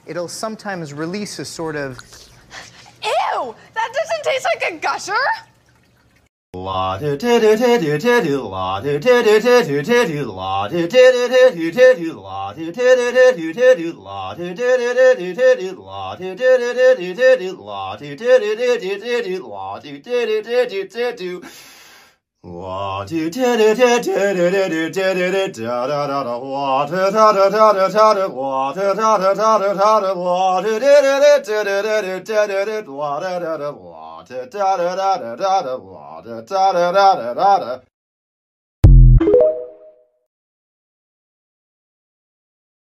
it'll sometimes release a sort of... Ew! That doesn't taste like a gusher!